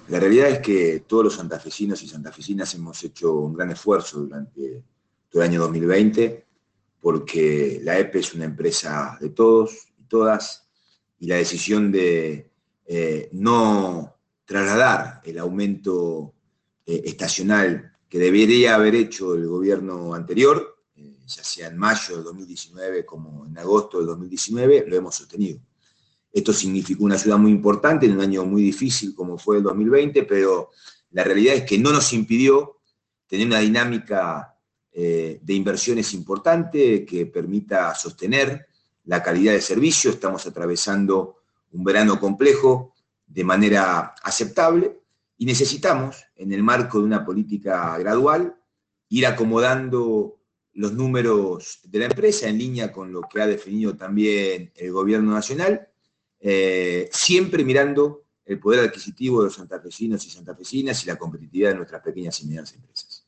La realidad es que todos los santafesinos y santafesinas hemos hecho un gran esfuerzo durante todo el año 2020 porque la EPE es una empresa de todos y todas y la decisión de no trasladar el aumento estacional que debería haber hecho el gobierno anterior, ya sea en mayo del 2019 como en agosto del 2019, lo hemos sostenido. Esto significó una ayuda muy importante en un año muy difícil como fue el 2020, pero la realidad es que no nos impidió tener una dinámica de inversiones importante que permita sostener la calidad de servicio. Estamos atravesando un verano complejo de manera aceptable y necesitamos, en el marco de una política gradual, ir acomodando los números de la empresa en línea con lo que ha definido también el gobierno nacional, siempre mirando el poder adquisitivo de los santafesinos y santafesinas y la competitividad de nuestras pequeñas y medianas empresas.